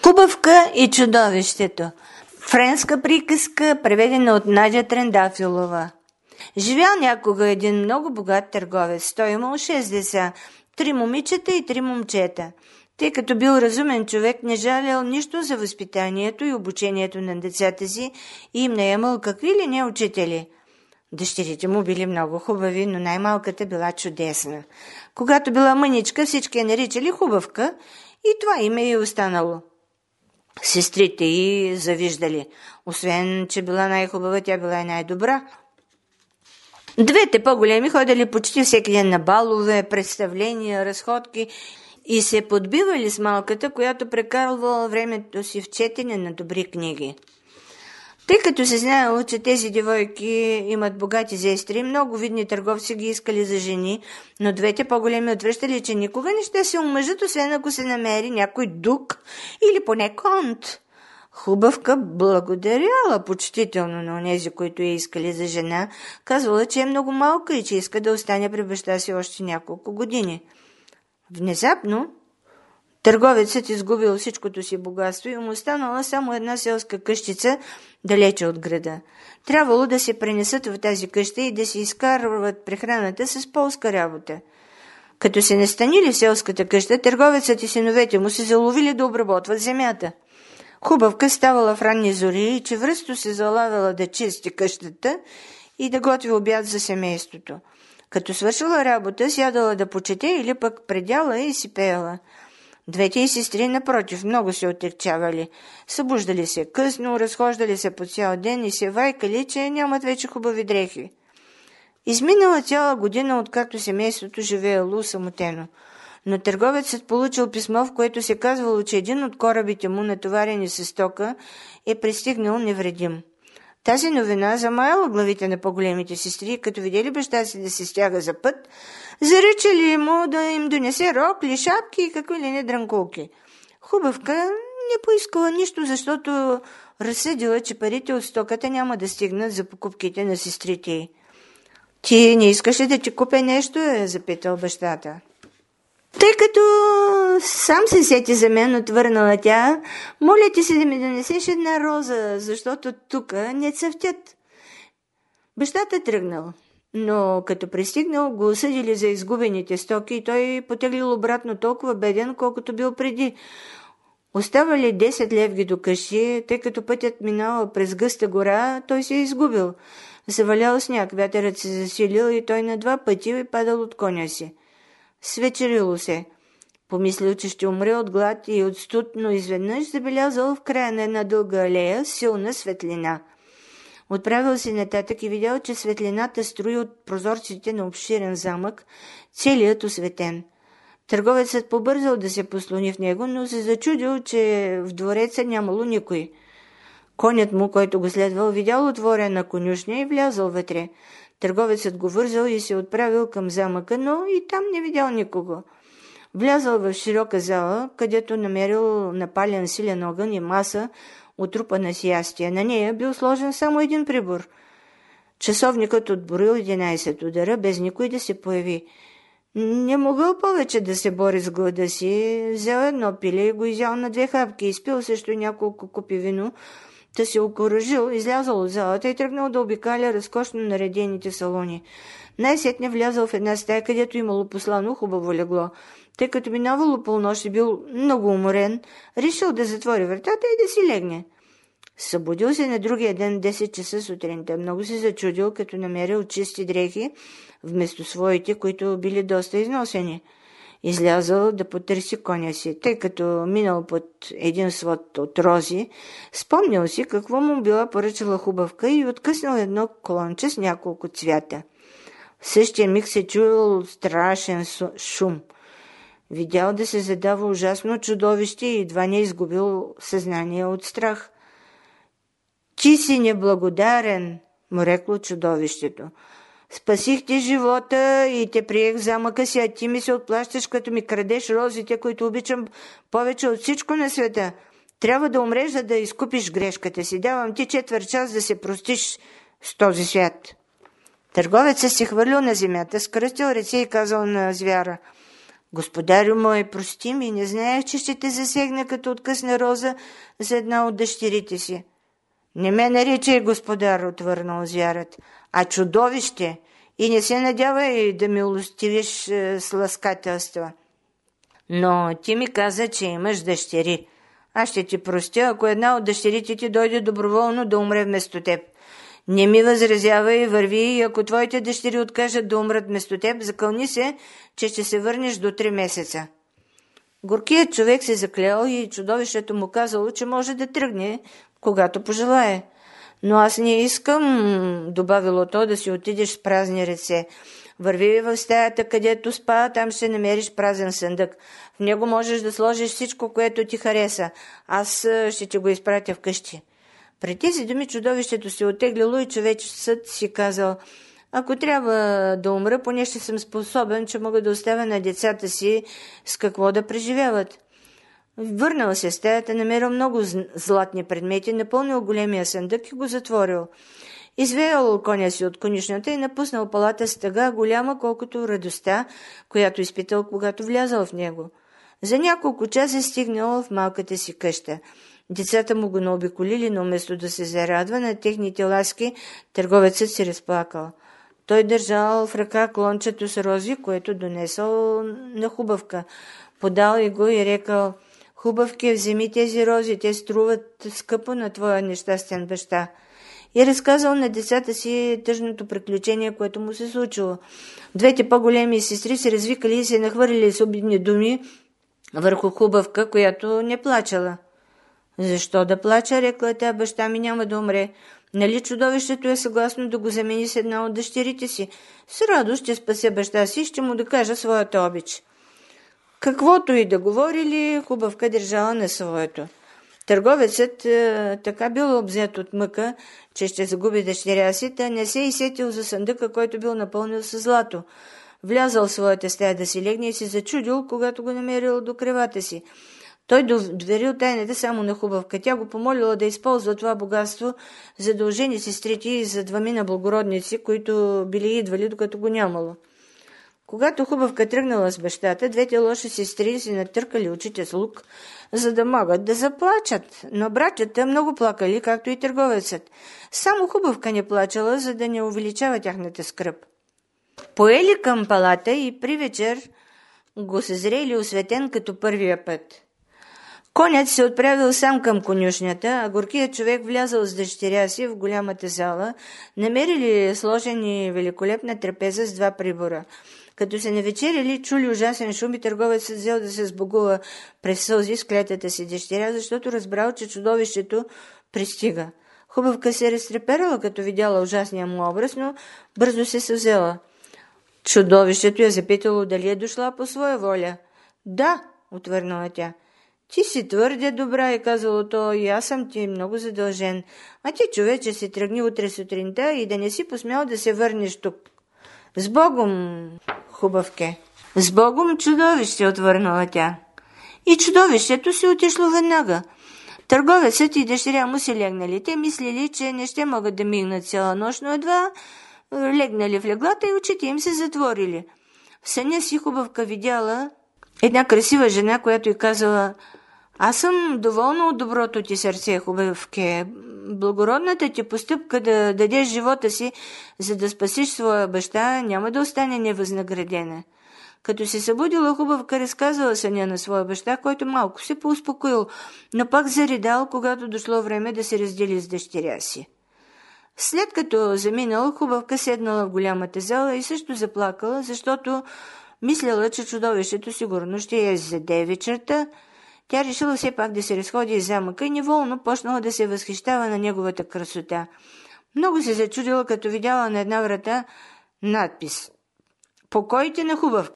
Хубавка и чудовището. Френска приказка, преведена от Надя Трендафилова. Живял някога един много богат търговец. Той имал 6 деца, 3 момичета и 3 момчета. Тъй като бил разумен човек, не жалял нищо за възпитанието и обучението на децата си и им наемал какви ли не учители. Дъщерите му били много хубави, но най-малката била чудесна. Когато била мъничка, всички я наричали Хубавка и това име е останало. Сестрите й завиждали. Освен, че била най-хубава, тя била и най-добра. Двете по-големи ходили почти всеки ден на балове, представления, разходки и се подбивали с малката, която прекарвала времето си в четене на добри книги. Тъй като се знаело, че тези девойки имат богати зестри, много видни търговци ги искали за жени, но двете по-големи отвръщали, че никога не ще се омъжат, освен ако се намери някой дук или поне конт. Хубавка благодаряла почтително на онези, които я искали за жена, казвала, че е много малка и че иска да остане при баща си още няколко години. Внезапно търговецът изгубил всичкото си богатство и му останала само една селска къщица далече от града. Трябвало да се пренесат в тази къща и да си изкарват прехраната с полска работа. Като се настанили в селската къща, търговецът и синовете му се заловили да обработват земята. Хубавка ставала в ранни зори и чевръсто се залавяла да чисти къщата и да готви обяд за семейството. Като свършила работа, сядала да почете или пък предяла и си пеела. Двете и сестри, напротив, много се отекчавали. Събуждали се късно, разхождали се по цял ден и се вайкали, че нямат вече хубави дрехи. Изминала цяла година, откакто семейството живеело самотено. Но търговецът получил писмо, в което се казвало, че един от корабите му, натоварени с стока, е пристигнал невредим. Тази новина замаяла главите на по-големите сестри, като видели баща си да се стяга за път, заръчали му да им донесе рокли, шапки и какви ли не дрънкулки. Хубавка не поискала нищо, защото разсъдила, че парите от стоката няма да стигнат за покупките на сестрите й. «Ти не искаш ли да ти купя нещо?» е запитал бащата. «Тъй като сам се сети за мен», отвърнала тя, «моля ти се да ми донесеш една роза, защото тук не цъфтят». Бащата тръгнал, но като пристигнал, го осъдили за изгубените стоки и той потеглил обратно толкова беден, колкото бил преди. Оставали 10 левги до къщи, тъй като пътят минал през гъста гора, той се е изгубил. Завалял сняг, вятърът се засилил и той на 2 пъти падал от коня си. Свечерило се. Помислил, че ще умре от глад и от студ, но изведнъж забелязал в края на една дълга алея силна светлина. Отправил се нататък и видял, че светлината струи от прозорците на обширен замък, целият осветен. Търговецът побързал да се послони в него, но се зачудил, че в двореца нямало никой. Конят му, който го следвал, видял отворена конюшня и влязал вътре. Търговецът го вързал и се отправил към замъка, но и там не видял никого. Влязал в широка зала, където намерил напален силен огън и маса, отрупана с ястия. На нея бил сложен само един прибор. Часовникът отборил 11 удара, без никой да се появи. Не могъл повече да се бори с глада си. Взел едно пиле и го изял на 2 хапки. Изпил също няколко купи вино, да се окоръжил, излязъл от залата и тръгнал да обикаля разкошно наредените салони. Най-сетне влязъл в една стая, където имало послано хубаво легло. Тъй като минавало полнощ и бил много уморен, решил да затвори вратата и да си легне. Събудил се на другия ден 10 часа сутринта. Много се зачудил, като намерил чисти дрехи вместо своите, които били доста износени. Излязъл да потърси коня си, тъй като минал под един свод от рози, спомнял си какво му била поръчала Хубавка и откъснал едно клонче с няколко цвята. В същия миг се чуял страшен шум. Видял да се задава ужасно чудовище и едва не изгубил съзнание от страх. «Ти си неблагодарен», му рекло чудовището. «Спасих ти живота и те приех в замъка си, а ти ми се отплащаш, като ми крадеш розите, които обичам повече от всичко на света. Трябва да умреш, за да изкупиш грешката си. Давам ти 1/4 час да се простиш с този свят». Търговецът се хвърлил на земята, скръстил ръце и казал на звяра: Господарю мой, прости ми, не знаех, че ще те засегна като откъсна роза за една от дъщерите си. Не ме наричай господар, отвърна звярат, а чудовище, и не се надявай да милостивиш с ласкателства. Но ти ми каза, че имаш дъщери. Аз ще ти простя, ако една от дъщерите ти дойде доброволно да умре вместо теб. Не ми възразявай, върви, и ако твоите дъщери откажат да умрат вместо теб, закълни се, че ще се върнеш до 3 месеца. Горкият човек се заклел и чудовището му казало, че може да тръгне, когато пожелае. Но аз не искам, добавило то, да си отидеш с празни ръце. Върви в стаята, където спа, там ще намериш празен съндък. В него можеш да сложиш всичко, което ти хареса. Аз ще ти го изпратя вкъщи. При тези думи чудовището се оттеглило и човечецът си казал: ако трябва да умра, поне ще съм способен, че мога да оставя на децата си с какво да преживяват. Върнал се в стаята, намерил много златни предмети, напълнил големия съндък и го затворил. Извеял коня си от конюшнята и напуснал палата с тъга, голяма колкото радостта, която изпитал, когато влязал в него. За няколко часа стигнал в малката си къща. Децата му го наобиколили, но вместо да се зарадва на техните ласки, търговецът се разплакал. Той държал в ръка клончето с рози, което донесъл на Хубавка. Подал и го и рекал: Хубавки, вземи тези рози, те струват скъпо на твоя нещастен баща. И разказал на децата си тъжното приключение, което му се случило. Двете по-големи сестри се развикали и се нахвърлили с обидни думи върху Хубавка, която не плачала. Защо да плача, рекла тя, баща ми няма да умре. Нали чудовището е съгласно да го замени с една от дъщерите си? С радост ще спася баща си и ще му докажа своята обич. Каквото и да говорили, Хубавка държала на своето. Търговецът така бил обзет от мъка, че ще загуби дъщеря си, та не се изсетил за съндъка, който бил напълнил с злато. Влязал в своята стая да си легне и се зачудил, когато го намерил до кревата си. Той доверил тайната само на Хубавка. Тя го помолила да използва това богатство за да ожени сестрите и за 2 благородници, които били идвали, докато го нямало. Когато Хубавка тръгнала с бащата, двете лоши сестри си натъркали очите с лук, за да могат да заплачат. Но братята много плакали, както и търговецът. Само Хубавка не плачала, за да не увеличава тяхната скръб. Поели към палата и при вечер го съзрели осветен като първия път. Конят се отправил сам към конюшнята, а горкият човек влязал с дъщеря си в голямата зала, намерили сложени великолепна трапеза с 2 прибора. Като се навечерили, чули ужасен шум и търговецът взел да се сбогува през сълзи с клетата си дъщеря, защото разбрал, че чудовището пристига. Хубавка се разтреперала, като видяла ужасния му образ, но бързо се съвзела. Чудовището я запитало дали е дошла по своя воля. Да, отвърнала тя. Ти си твърде добра, е казало то, и аз съм ти много задължен. А ти, човече, се тръгни утре сутринта и да не си посмял да се върнеш тук. С Богом, Хубавке. С Богом, чудовище, отвърнала тя. И чудовището си отишло веднага. Търговецът и дъщеря му се легнали. Те мислили, че не ще могат да мигнат цяла нощ, но едва легнали в леглата и очите им се затворили. В съня си Хубавка видяла една красива жена, която й казала: аз съм доволна от доброто ти сърце, Хубавке. Благородната ти постъпка да дадеш живота си, за да спасиш своя баща, няма да остане невъзнаградена. Като се събудила, Хубавка разказала съня на своя баща, който малко се поуспокоил, но пак заридал, когато дошло време да се раздели с дъщеря си. След като заминал, Хубавка седнала в голямата зала и също заплакала, защото мисляла, че чудовището сигурно ще я заде вечерта. Тя решила все пак да се разходи из замъка и неволно почнала да се възхищава на неговата красота. Много се зачудила, като видяла на една врата надпис: «Покойте на Хубавка».